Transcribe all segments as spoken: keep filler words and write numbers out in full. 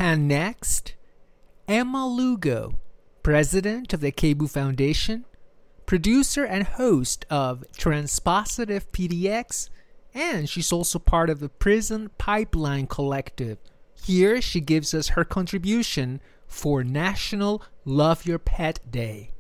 And next, Emma Lugo, president of the Kebu Foundation, producer and host of Transpositive P D X, and she's also part of the Prison Pipeline Collective. Here she gives us her contribution for National Love Your Pet Day.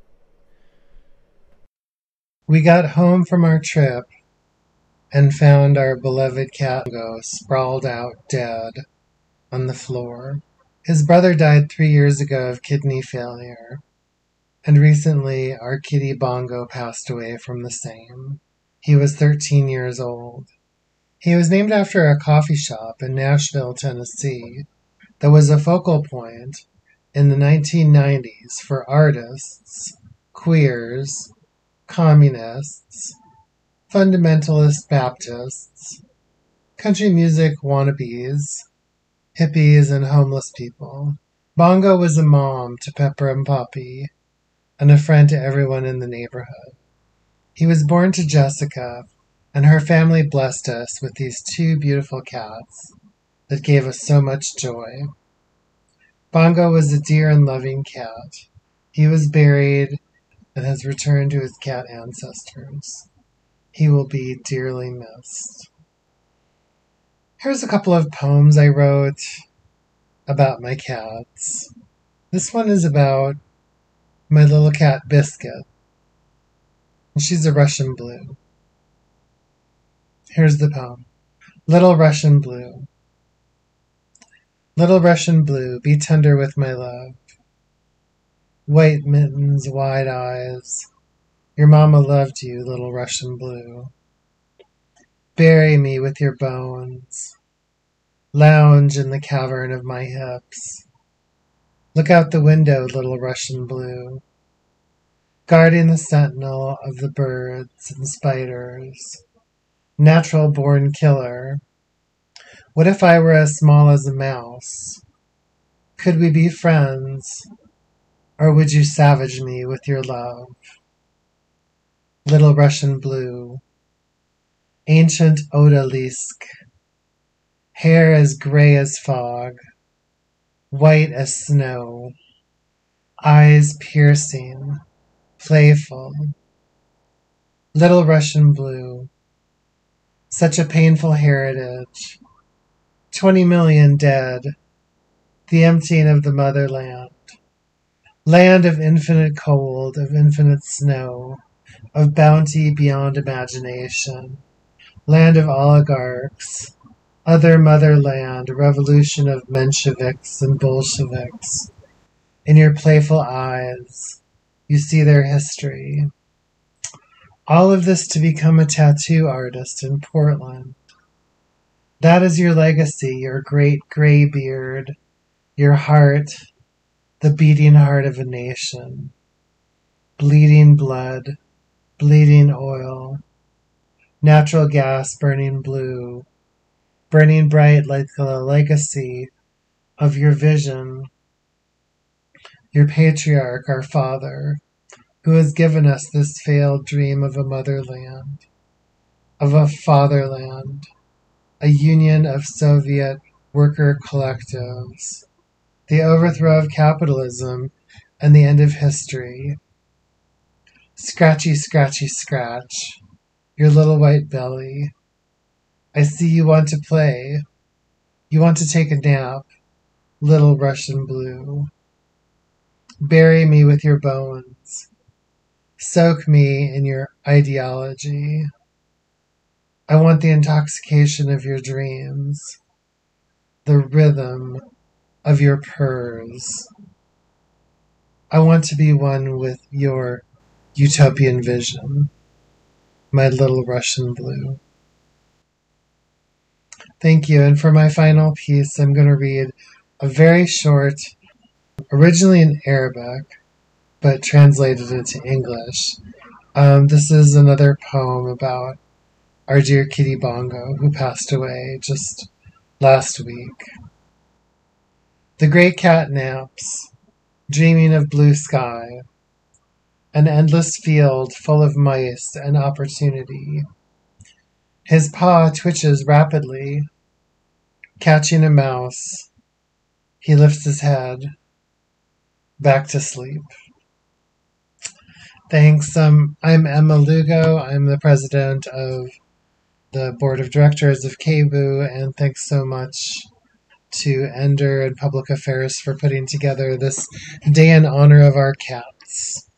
We got home from our trip and found our beloved cat Bongo sprawled out dead on the floor. His brother died three years ago of kidney failure, and recently our kitty Bongo passed away from the same. He was thirteen years old. He was named after a coffee shop in Nashville, Tennessee, that was a focal point in the nineteen nineties for artists, queers, communists, fundamentalist Baptists, country music wannabes, hippies, and homeless people. Bongo was a mom to Pepper and Poppy, and a friend to everyone in the neighborhood. He was born to Jessica, and her family blessed us with these two beautiful cats that gave us so much joy. Bongo was a dear and loving cat. He was buried and has returned to his cat ancestors. He will be dearly missed. Here's a couple of poems I wrote about my cats. This one is about my little cat Biscuit. She's a Russian blue. Here's the poem. Little Russian Blue. Little Russian Blue, be tender with my love. White mittens, wide eyes. Your mama loved you, little Russian Blue. Bury me with your bones. Lounge in the cavern of my hips. Look out the window, little Russian Blue. Guarding the sentinel of the birds and spiders. Natural born killer. What if I were as small as a mouse? Could we be friends? Or would you savage me with your love? Little Russian Blue. Ancient odalisque. Hair as gray as fog. White as snow. Eyes piercing. Playful. Little Russian Blue. Such a painful heritage. Twenty million dead. The emptying of the motherland. Land of infinite cold, of infinite snow, of bounty beyond imagination. Land of oligarchs. Other motherland, revolution of Mensheviks and Bolsheviks. In your playful eyes, you see their history. All of this to become a tattoo artist in Portland. That is your legacy, your great gray beard, your heart, the beating heart of a nation. Bleeding blood, bleeding oil, natural gas burning blue, burning bright like the legacy of your vision, your patriarch, our father, who has given us this failed dream of a motherland, of a fatherland, a union of Soviet worker collectives, the overthrow of capitalism, and the end of history. Scratchy, scratchy, scratch, your little white belly. I see you want to play. You want to take a nap, little Russian Blue. Bury me with your bones. Soak me in your ideology. I want the intoxication of your dreams, the rhythm of your purrs. I want to be one with your utopian vision, my little Russian Blue. Thank you. And for my final piece, I'm going to read a very short, originally in Arabic, but translated into English. Um, this is another poem about our dear kitty Bongo, who passed away just last week. The great cat naps, dreaming of blue sky, an endless field full of mice and opportunity. His paw twitches rapidly, catching a mouse, He lifts his head. Back to sleep. Thanks. Um, I'm Emma Lugo. I'm the president of the board of directors of K B U, and thanks so much to Ender and Public Affairs for putting together this day in honor of our cats.